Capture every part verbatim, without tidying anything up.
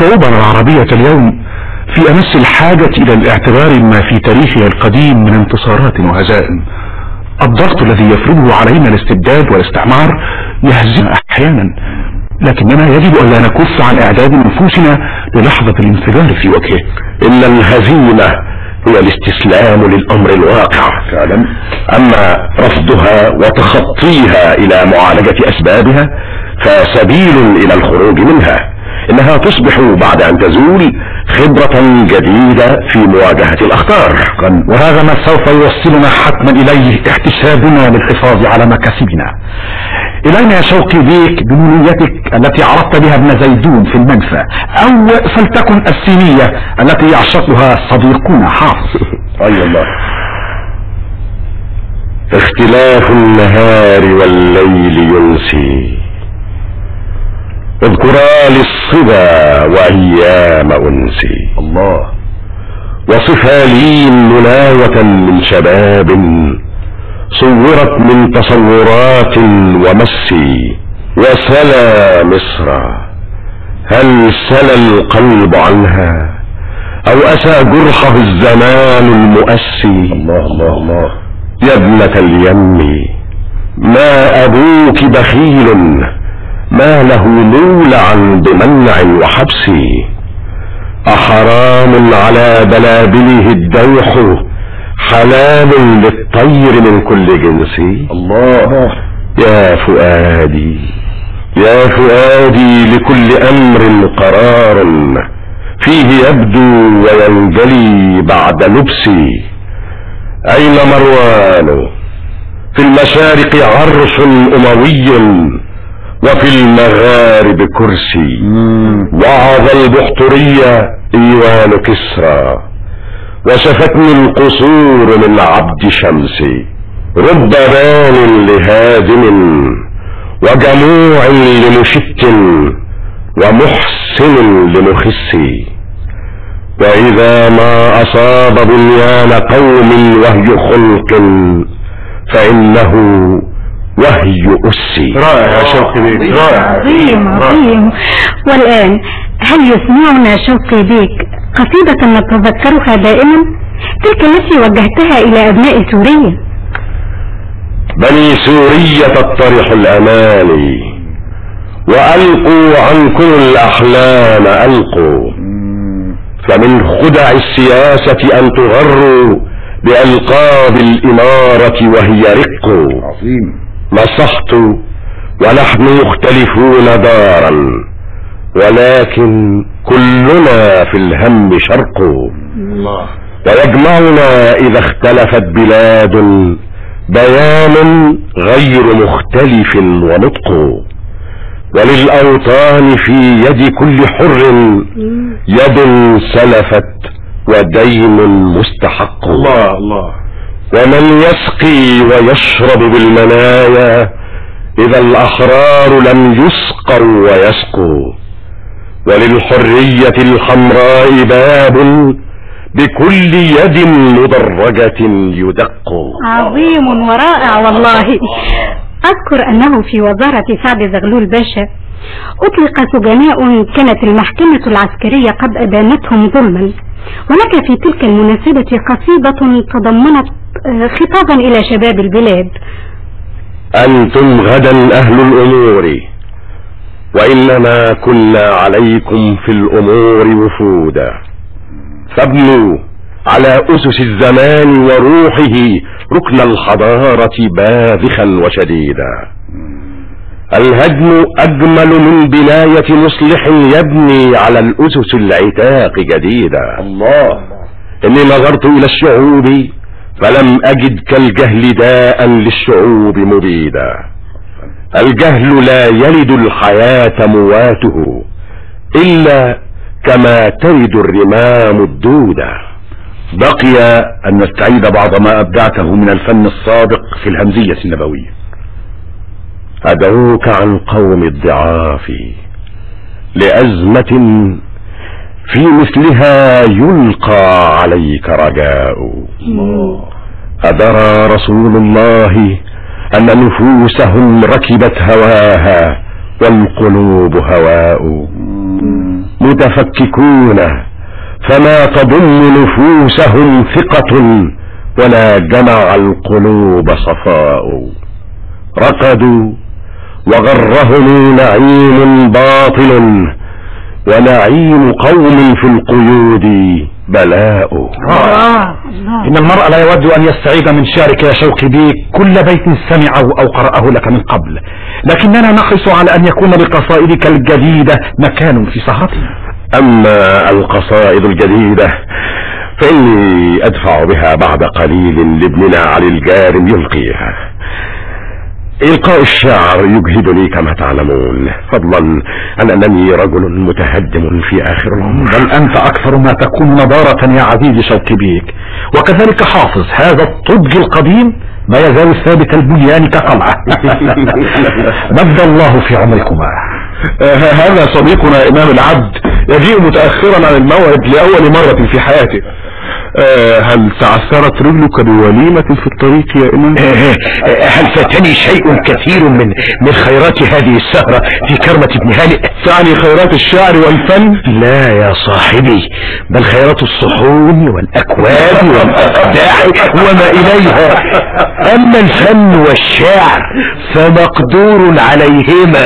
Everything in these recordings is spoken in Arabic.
شعوبنا العربية اليوم في أمس الحاجة إلى الاعتبار ما في تاريخها القديم من انتصارات وهزائم. الضغط الذي يفرضه علينا الاستبداد والاستعمار يهزمنا أحيانا، لكننا يجب أن لا نكف عن إعداد نفوسنا للحظة الانفجار في وجهه. إن الهزيمة هي الاستسلام للأمر الواقع فعلا، أما رفضها وتخطيها إلى معالجة أسبابها فسبيل إلى الخروج منها. إنها تصبح بعد أن تزول خبرة جديدة في مواجهة الأخطار، وهذا ما سوف يوصلنا حتما إليه احتسابنا للحفاظ على مكاسبنا. إلينا يا شوقي بيك بنونيتك التي عرضت بها ابن زيدون في المنفى، أو فلتكن السينية التي يعشقها صديقنا حافظ. أي الله. اختلاف النهار والليل ينسي، اذكرا للصبا وأيام أنسي. الله. وصفا لي مناوة من شباب صورت من تصورات ومسي. وسلا مصر هل سلا القلب عنها أو أسى جرحه الزمان المؤسي. الله الله الله. يا ابنة اليم ما أبوك بخيل ما له مولع بمنع وحبس. أحرام على بلابله الدوح حلال للطير من كل جنس. الله. يا فؤادي يا فؤادي لكل أمر قرار فيه يبدو وينجلي بعد لبسي. أين مروان؟ في المشارق عرش أموي وفي المغارب كرسي. وعظ البحترية ايوان كسرى وشفتني القصور من عبد شمسي. رب بان لهادم وجموع لمشت ومحسن لمخسي. وإذا ما أصاب بنيان قوم وهي خلق فإنه وهي أسي. رائع يا شوقي بيك، رائع. عظيم عظيم. والآن هل يسمعنا شوقي بيك قصيدة نتذكرها دائما، تلك التي وجهتها إلى أبناء سوريا؟ بني سوريا تطرح الأماني وألقوا عنكم الأحلام ألقوا، فمن خدع السياسة أن تغروا بألقاب الإمارة وهي رق. عظيم. نصحت ونحن مختلفون دارا ولكن كلنا في الهم شرق. الله. ويجمعنا إذا اختلفت بلاد بيان غير مختلف ونطق. وللأوطان في يد كل حر يد سلفت ودين مستحق. الله الله. ومن يسقي ويشرب بالمنايا إذا الأحرار لم يسقوا ويسقوا. وللحرية الحمراء باب بكل يد مدرجة يدق. عظيم ورائع والله. أذكر أنه في وزارة سعد زغلول باشا أطلق سجناء كانت المحكمة العسكرية قد أدانتهم ظلما، ولك في تلك المناسبة قصيدة تضمنت خطابا إلى شباب البلاد. أنتم غدا أهل الأمور وإنما كنا عليكم في الأمور وفودا، فابنوا على أسس الزمان وروحه ركن الحضارة باذخا وشديدا. الهدم أجمل من بناية مصلح يبني على الأسس العتاق جديدا. الله. إني نظرت إلى الشعوب فلم أجد كالجهل داء للشعوب مبيدا. الجهل لا يلد الحياة مواته إلا كما تلد الرمام الدودة. بقي أن نستعيد بعض ما أبدعته من الفن الصادق في الهمزية النبوية. أدعوك عن قوم الضعاف لأزمة في مثلها يلقى عليك رجاء. أدرى رسول الله أن نفوسهم ركبت هواها والقلوب هواء. متفككون فما تضم نفوسهم ثقة ولا جمع القلوب صفاء. رقدوا وغرهم نعيم باطل ونعيم قوم في القيود بلاء. آه. إن المرء لا يود أن يستعيد من شعرك يا شوقي بيك كل بيت سمعه أو قرأه لك من قبل، لكننا نحرص على أن يكون لقصائدك الجديدة مكان في سهرتنا. أما القصائد الجديدة فإني أدفع بها بعد قليل لابننا علي الجارم يلقيها. إلقاء الشعر يجهدني كما تعلمون، فضلا عن أنني رجل متهدم في آخر العمر. بل أنت أكثر ما تكون نضارة يا عزيزي شوقي بيك، وكذلك حافظ هذا الطبج القديم ما يزال ثابت البنيان كقلعة. مد الله في عمركما. هذا صديقنا إمام العبد يجيء متأخرا عن الموعد لأول مرة في حياته. أه هل تعثرت رجلك بوليمة في الطريق يا إمام؟ هل فاتني شيء كثير من من خيرات هذه السهرة في كرمة ابن هانئ؟ تعني خيرات الشعر والفن؟ لا يا صاحبي، بل خيرات الصحون والأكواب والأقداح وما إليها. أما الفن والشعر فمقدور عليهما.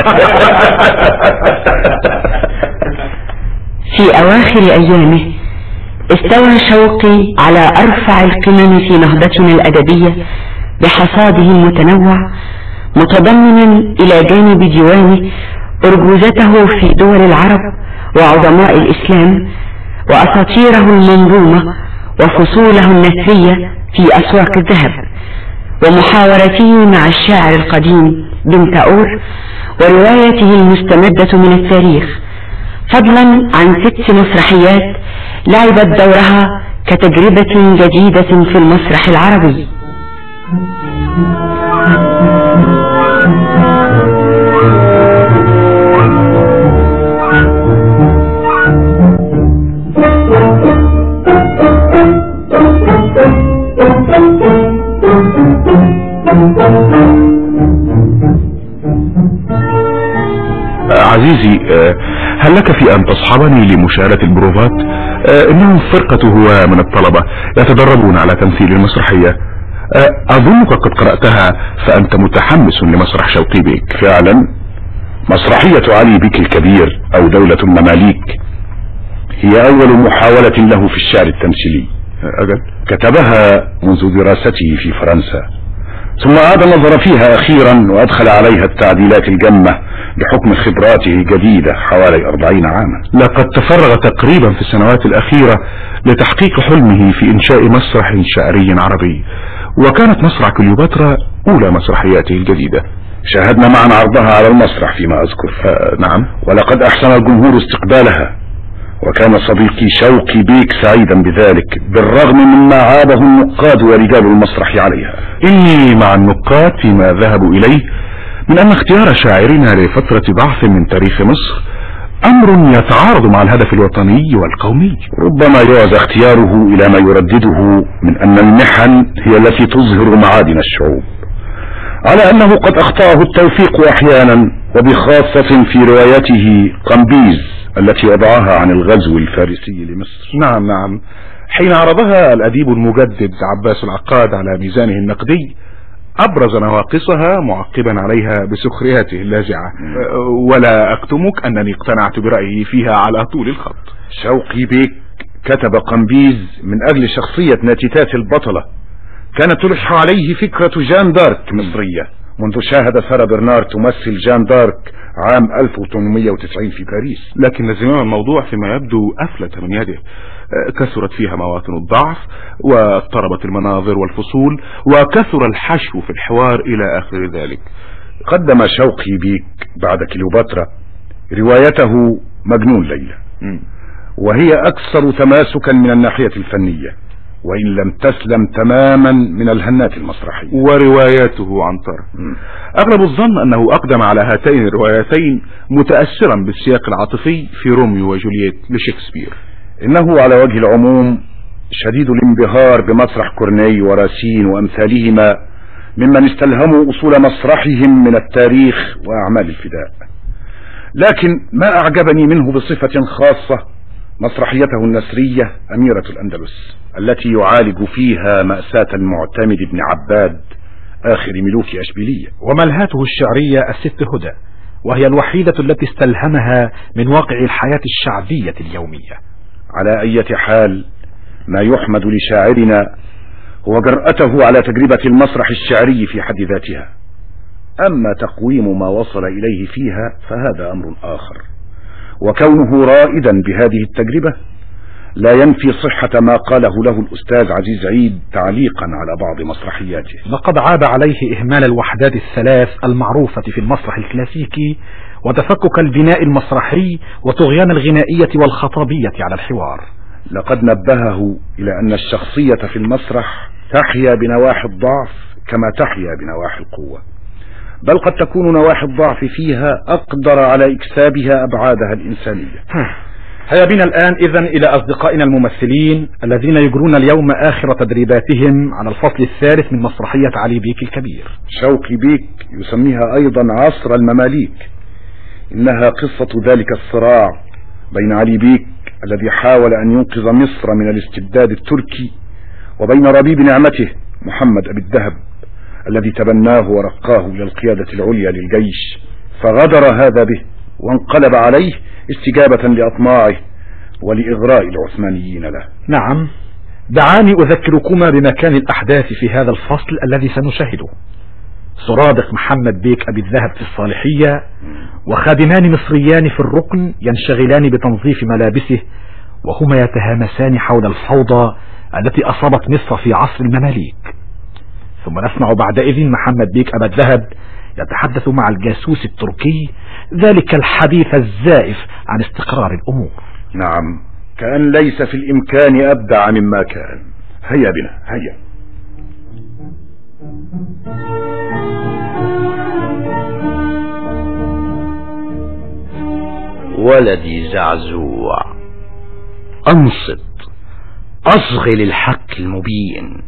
في أواخر أيامه استوى شوقي على أرفع القمم في نهضتنا الأدبية بحصاده المتنوع، متضمنا إلى جانب ديوانه أرجوزته في دول العرب وعظماء الإسلام وأساطيره المنظومة وفصوله النثرية في أسواق الذهب، ومحاورته مع الشاعر القديم بن تاور وروايته المستمدة من التاريخ، فضلا عن ست مسرحيات لعبت دورها كتجربة جديدة في المسرح العربي. عزيزي، هل لك في أن تصحبني لمشاهدة البروفات؟ إنهم فرقة هو من الطلبة يتدربون على تمثيل المسرحية. أظنك قد قرأتها فأنت متحمس لمسرح شوقي بيك. فعلا مسرحية علي بيك الكبير أو دولة المماليك هي أول محاولة له في الشعر التمثيلي. أجل كتبها منذ دراسته في فرنسا، ثم عاد نظر فيها أخيرا وأدخل عليها التعديلات الجمة بحكم خبراته الجديدة حوالي أربعين عاما. لقد تفرغ تقريبا في السنوات الأخيرة لتحقيق حلمه في إنشاء مسرح شعري عربي، وكانت مسرح كليوباترا أولى مسرحياته الجديدة. شاهدنا معا عرضها على المسرح فيما أذكر. آه نعم، ولقد أحسن الجمهور استقبالها، وكان صديقي شوقي بيك سعيدا بذلك بالرغم مما عابه النقاد ورجال المسرح عليها. إني مع النقاد فيما ذهبوا إليه من أن اختيار شاعرنا لفترة ضعف من تاريخ مصر أمر يتعارض مع الهدف الوطني والقومي. ربما يعزى اختياره إلى ما يردده من أن المحن هي التي تظهر معادن الشعوب، على أنه قد أخطأه التوفيق أحيانا، وبخاصة في روايته قمبيز التي وضعها عن الغزو الفارسي لمصر. نعم نعم، حين عرضها الأديب المجدد عباس العقاد على ميزانه النقدي أبرز نواقصها معقبا عليها بسخرياته اللاذعة، ولا أكتمك أنني اقتنعت برأيه فيها على طول الخط. شوقي بيك كتب قمبيز من أجل شخصية ناتيتات البطلة كانت تلح عليه فكرة جان دارك مصرية، منذ شاهد سارة برنار تمثل جان دارك عام ألف وثمانمائة وتسعين في باريس. لكن زمام الموضوع فيما يبدو أفلت من يده، كثرت فيها مواطن الضعف واضطربت المناظر والفصول وكثر الحشو في الحوار إلى آخر ذلك. قدم شوقي بيك بعد كليوباترا روايته مجنون ليلى، وهي أكثر تماسكا من الناحية الفنية وإن لم تسلم تماما من الهنات المسرحية. ورواياته عنتر، أغلب الظن أنه أقدم على هاتين الروايتين متأثرا بالسياق العاطفي في روميو وجولييت لشكسبير. إنه على وجه العموم شديد الانبهار بمسرح كورني وراسين وأمثالهما ممن استلهموا أصول مسرحهم من التاريخ وأعمال الفداء، لكن ما أعجبني منه بصفة خاصة مسرحيته النثرية أميرة الأندلس، التي يعالج فيها مأساة المعتمد بن عباد آخر ملوك أشبيلية. وملهاته الشعرية الست هدى، وهي الوحيدة التي استلهمها من واقع الحياة الشعبية اليومية. على أي حال، ما يحمد لشاعرنا هو جرأته على تجربة المسرح الشعري في حد ذاتها. أما تقويم ما وصل إليه فيها فهذا أمر آخر، وكونه رائدا بهذه التجربة لا ينفي صحة ما قاله له الأستاذ عزيز عيد تعليقا على بعض مسرحياته. لقد عاب عليه إهمال الوحدات الثلاث المعروفة في المسرح الكلاسيكي، وتفكك البناء المسرحي، وطغيان الغنائية والخطابية على الحوار. لقد نبهه إلى أن الشخصية في المسرح تحيا بنواحي الضعف كما تحيا بنواحي القوة، بل قد تكون نواحي الضعف فيها أقدر على إكسابها أبعادها الإنسانية. هيا بنا الآن إذن إلى أصدقائنا الممثلين الذين يجرون اليوم آخر تدريباتهم على الفصل الثالث من مسرحية علي بيك الكبير. شوقي بيك يسميها أيضا عصر المماليك. إنها قصة ذلك الصراع بين علي بيك الذي حاول أن ينقذ مصر من الاستبداد التركي، وبين ربيب نعمته محمد أبي الذهب الذي تبناه ورقاه إلى القيادة العليا للجيش، فغدر هذا به وانقلب عليه استجابة لأطماعه ولإغراء العثمانيين له. نعم، دعاني أذكركما بمكان الأحداث في هذا الفصل الذي سنشاهده. سرادق محمد بيك أبي الذهب في الصالحية، وخادمان مصريان في الركن ينشغلان بتنظيف ملابسه، وهما يتهامسان حول الفوضى التي أصابت مصر في عصر المماليك. ثم نسمع بعدئذ محمد بيك أبا الذهب يتحدث مع الجاسوس التركي ذلك الحديث الزائف عن استقرار الأمور. نعم، كأن ليس في الإمكان أبدع مما كان. هيا بنا، هيا. ولدي زعزوع، أنصت، أصغ للحق المبين.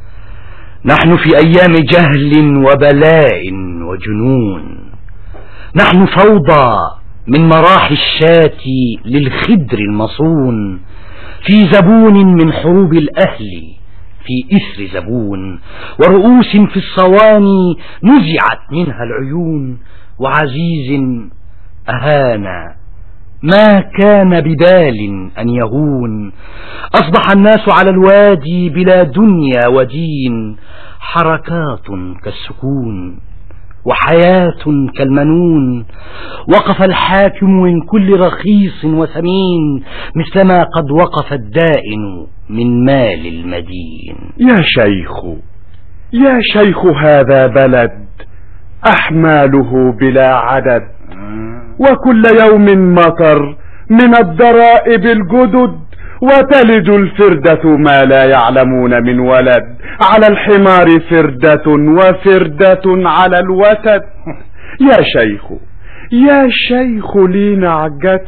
نحن في أيام جهل وبلاء وجنون، نحن فوضى من مراحي الشاة للخدر المصون، في زبون من حروب الأهل في إثر زبون، ورؤوس في الصواني نزعت منها العيون، وعزيز أهانا ما كان ببال أن يهون. أصبح الناس على الوادي بلا دنيا ودين، حركات كالسكون وحياة كالمنون. وقف الحاكم من كل رخيص وثمين، مثلما قد وقف الدائن من مال المدين. يا شيخ، يا شيخ، هذا بلد أحماله بلا عدد، وكل يوم مطر من الضرائب الجدد، وتلد الفردة ما لا يعلمون من ولد، على الحمار فردة وفردة على الوتد. يا شيخ، يا شيخ، لي نعجة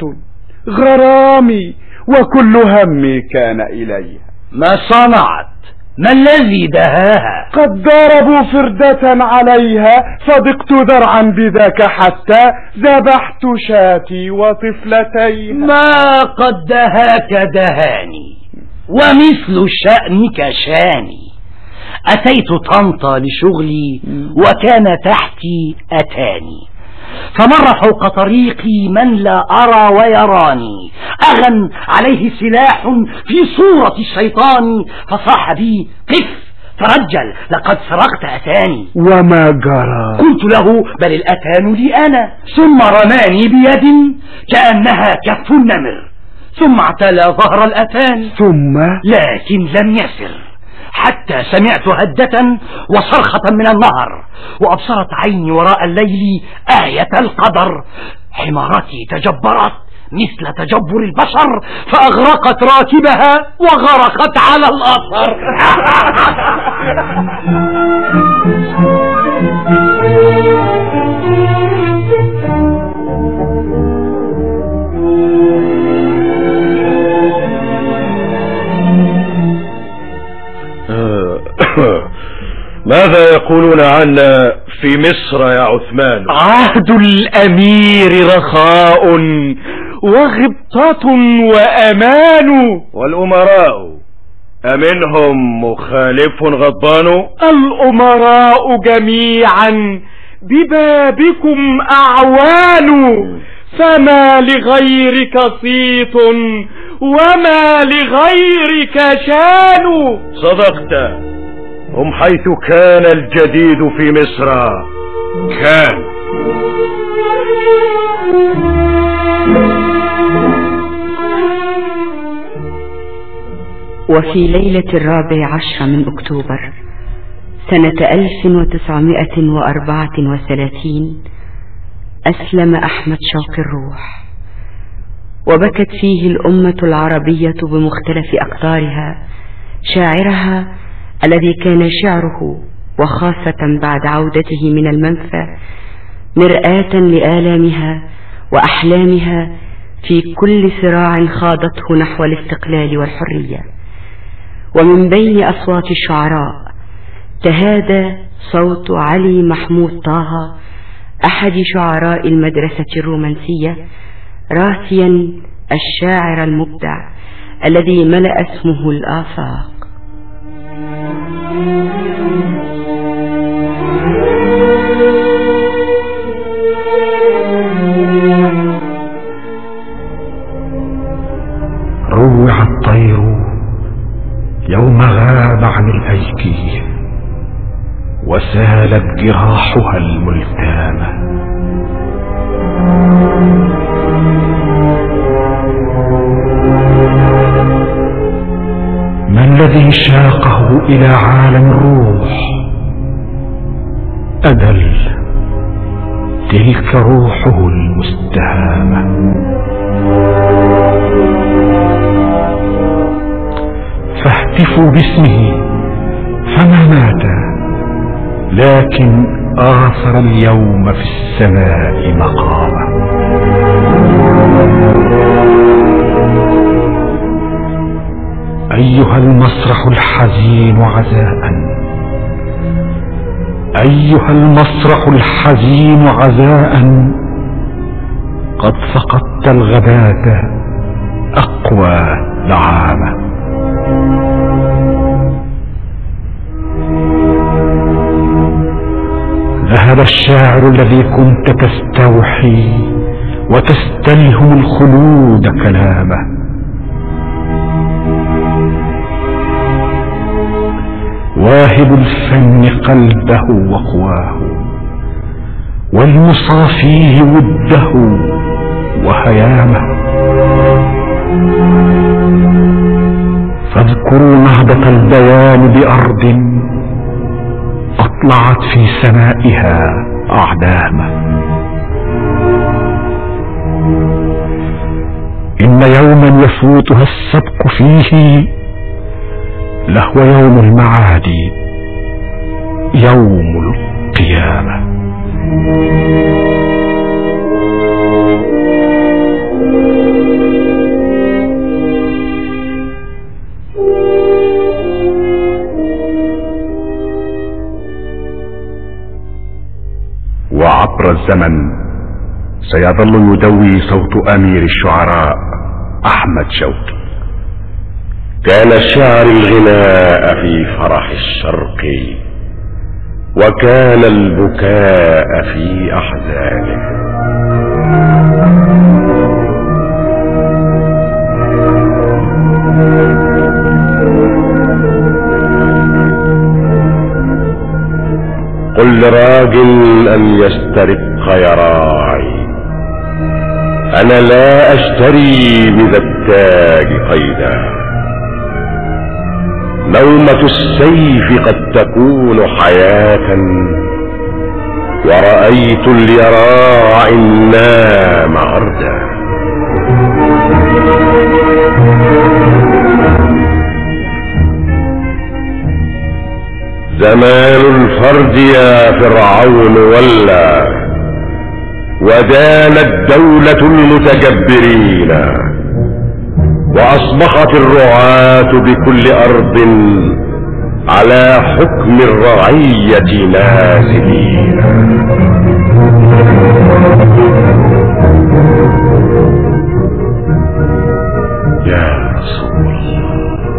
غرامي وكل همي كان إليها. ما صنعت؟ ما الذي دهاها؟ قد ضربوا فردة عليها، صدقت ذرعا بذاك حتى ذبحت شاتي وطفلتيها. ما قد دهاك دهاني، ومثل شأنك شاني. أتيت طنطا لشغلي، وكان تحتي أتاني، فمر فوق طريقي من لا أرى ويراني، أغن عليه سلاح في صورة الشيطان، فصاح بي قف ترجل لقد سرقت أتاني. وما جرى؟ قلت له بل الأتان لي أنا، ثم رماني بيد كأنها كف النمر، ثم اعتلى ظهر الأتان، ثم لكن لم يسر حتى سمعت هدة وصرخة من النهر، وأبصرت عيني وراء الليل آية القدر. حمارتي تجبرت مثل تجبر البشر، فأغرقت راكبها وغرقت على الأثر. ماذا يقولون عنا في مصر يا عثمان؟ عهد الأمير رخاء وغبطة وأمان. والأمراء أمنهم مخالف غضبان؟ الأمراء جميعا ببابكم أعوان، فما لغيرك صيت وما لغيرك شان. صدقت، هم حيث كان الجديد في مصر كان. وفي ليلة الرابع عشر من أكتوبر سنة ألف وتسعمائة وأربعة وثلاثين أسلم أحمد شوقي الروح، وبكت فيه الأمة العربية بمختلف أقطارها شاعرها الذي كان شعره وخاصة بعد عودته من المنفى مرآة لآلامها وأحلامها في كل صراع خاضته نحو الاستقلال والحرية. ومن بين أصوات الشعراء تهادى صوت علي محمود طه أحد شعراء المدرسة الرومانسية، راثيا الشاعر المبدع الذي ملأ اسمه الآفاق. روع الطير يوم غاب عن الأيكي وسالت جراحها الملتامة. ما الذي شاقه إلى عالم الروح؟ أدل تلك روحه المستهامة. فاهتفوا باسمه فما مات، لكن آثر اليوم في السماء مقامه. أيها المسرح الحزين عزاء، أيها المسرح الحزين عزاء، قد فقدت الغباة أقوى لعامة. ذهب الشاعر الذي كنت تستوحي وتستلهم الخلود كلامه. واهب الفن قلبه وقواه، والمصافيه وده وهيامه. فاذكروا نهضة البيان بأرض أطلعت في سمائها أعلامه. إن يوما يفوتها السبق فيه لهو يوم المعاد، يوم القيامة. وعبر الزمن سيظل يدوي صوت أمير الشعراء أحمد شوقي. كان الشعر الغناء في فرح الشرق، وكان البكاء في أحزانه. قل لراجل أن يسترق يراعي، أنا لا أشتري بذا التاج قيدا. نومة السيف قد تكون حياة، ورأيت اليراعي النام عردا. زمان الفرد يا فرعون ولى، ودانت دولة المتجبرين، وأصبحت الرعاة بكل أرض على حكم الرعية نازلين. يا رسول الله،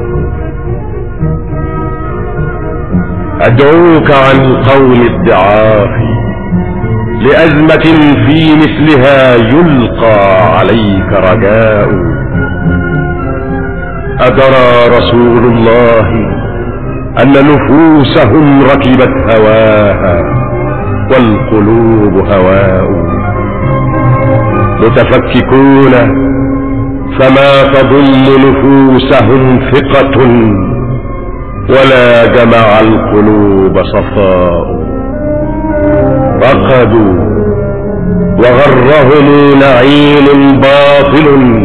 أدعوك عن قول الدعاء لأزمة في مثلها يلقى عليك رجاء. أدرى رسول الله أن نفوسهم ركبت هواها والقلوب هواء، متفككون فما تضم نفوسهم ثقة ولا جمع القلوب صفاء. رقدوا وغرهم نعيم باطل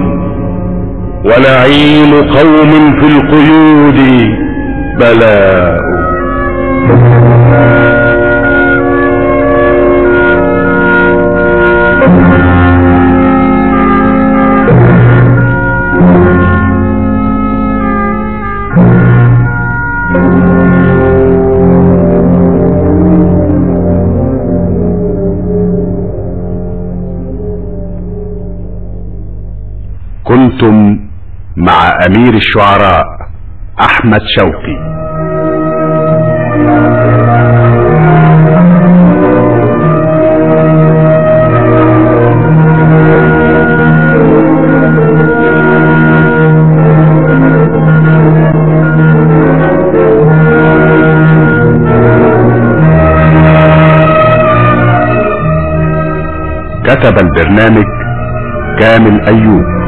ونعيم قوم في القيود بلاء. كنتم مع أمير الشعراء أحمد شوقي. كتب البرنامج كامل أيوب.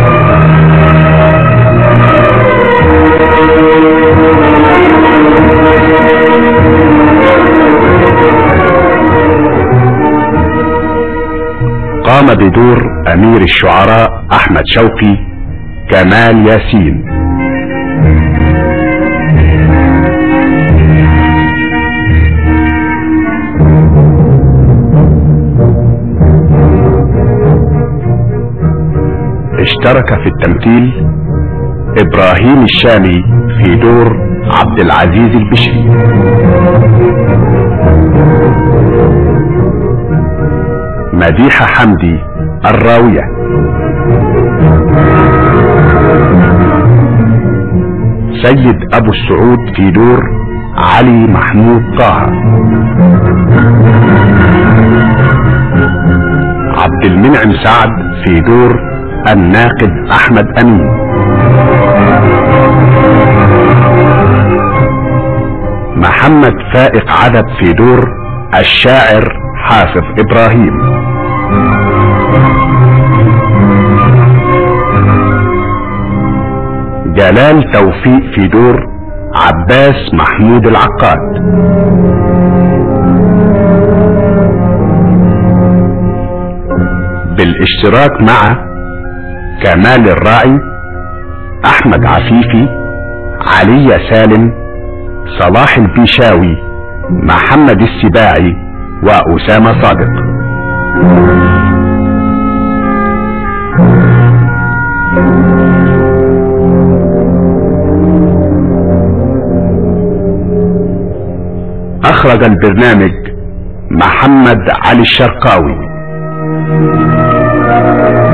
قام بدور أمير الشعراء أحمد شوقي كمال ياسين. اشترك في التمثيل إبراهيم الشامي في دور عبد العزيز البشري. مديحة حمدي الراوية. سيد أبو السعود في دور علي محمود طه. عبد المنعم سعد في دور الناقد أحمد أمين. محمد فائق عدد في دور الشاعر حافظ إبراهيم. جلال توفيق في دور عباس محمود العقاد. بالاشتراك مع كمال الراعي، احمد عفيفي، علي سالم، صلاح البيشاوي، محمد السباعي، وأسامة صادق. أخرج البرنامج محمد علي الشرقاوي.